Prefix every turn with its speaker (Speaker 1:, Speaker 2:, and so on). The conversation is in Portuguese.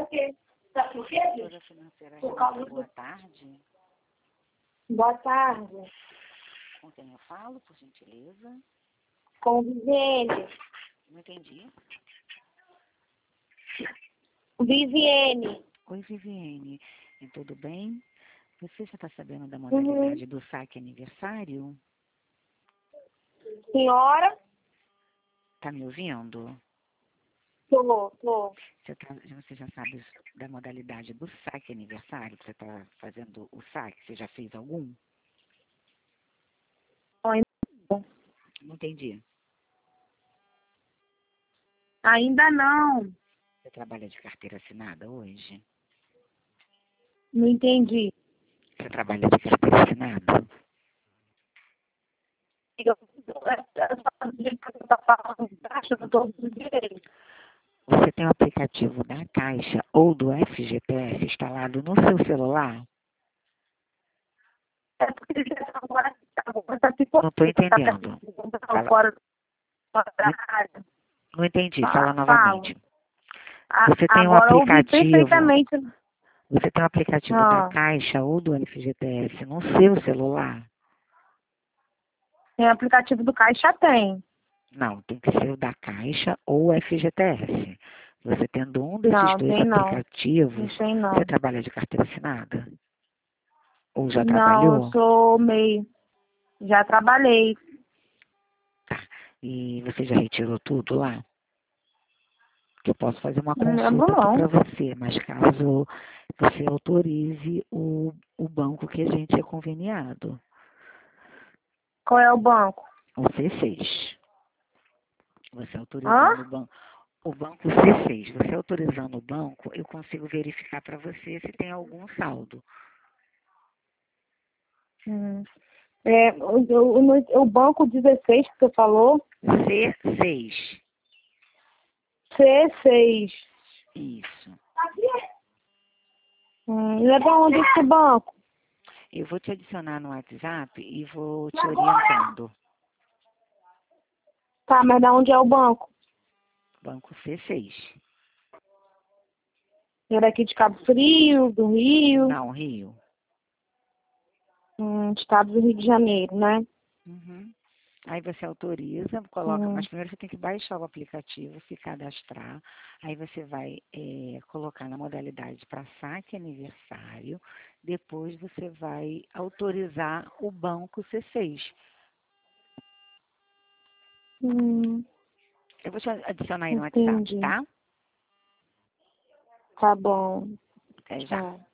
Speaker 1: quê? Sabe por quê, gente?
Speaker 2: Doutora financeira,
Speaker 1: Por causa
Speaker 2: boa
Speaker 1: do...
Speaker 2: tarde.
Speaker 1: Boa tarde.
Speaker 2: Com quem eu falo, por gentileza?
Speaker 1: Com Viviane.
Speaker 2: Não entendi.
Speaker 1: Viviane.
Speaker 2: Oi, Viviane. Tudo bem? Você já está sabendo da modalidade do saque aniversário?
Speaker 1: Senhora?
Speaker 2: Tá me ouvindo?
Speaker 1: Tô.
Speaker 2: Você já sabe da modalidade do saque aniversário? Que você está fazendo o saque? Você já fez algum? Não entendi.
Speaker 1: Ainda não.
Speaker 2: Você trabalha de carteira assinada hoje?
Speaker 1: Não entendi.
Speaker 2: Você trabalha de carteira assinada? Você tem o aplicativo da Caixa ou do FGTS instalado no seu celular?
Speaker 1: É porque agora
Speaker 2: Não estou entendendo.
Speaker 1: fora da área.
Speaker 2: Não entendi. Fala
Speaker 1: Fala.
Speaker 2: novamente. Você tem um
Speaker 1: Agora eu ouvi
Speaker 2: aplicativo.
Speaker 1: perfeitamente.
Speaker 2: Você tem um aplicativo da Caixa ou do FGTS no seu celular?
Speaker 1: Tem aplicativo do Caixa, tem.
Speaker 2: Não, tem que ser o da Caixa ou o FGTS. Você tendo um desses
Speaker 1: Não,
Speaker 2: dois
Speaker 1: tem não.
Speaker 2: aplicativos,
Speaker 1: Não tem não.
Speaker 2: você trabalha de carteira assinada? Ou já
Speaker 1: Não, eu
Speaker 2: trabalhou?
Speaker 1: sou meio. Já trabalhei.
Speaker 2: Tá. E você já retirou tudo lá? Que eu posso fazer uma
Speaker 1: Não lembro
Speaker 2: consulta aqui
Speaker 1: não.
Speaker 2: para você, mas caso você autorize o banco que a gente é conveniado,
Speaker 1: Qual é o banco?
Speaker 2: o C6. Você
Speaker 1: Hã?
Speaker 2: autorizando o banco C6, você autorizando o banco, eu consigo verificar para você se tem algum saldo.
Speaker 1: É, o banco 16 que você falou?
Speaker 2: C6.
Speaker 1: C6.
Speaker 2: Isso.
Speaker 1: E é pra onde esse banco?
Speaker 2: Eu vou te adicionar no WhatsApp e vou te orientando.
Speaker 1: Tá, mas da onde é o banco?
Speaker 2: Banco C6.
Speaker 1: É daqui de Cabo Frio, do Rio?
Speaker 2: Não, Rio.
Speaker 1: Estado do Rio de Janeiro, né?
Speaker 2: Uhum. Aí você autoriza, coloca, mas primeiro você tem que baixar o aplicativo, se cadastrar. Aí você vai colocar na modalidade para saque aniversário. Depois você vai autorizar o banco C6. Eu vou te adicionar aí no WhatsApp,
Speaker 1: Entendi.
Speaker 2: tá?
Speaker 1: Tá bom.
Speaker 2: Até já.
Speaker 1: Tchau.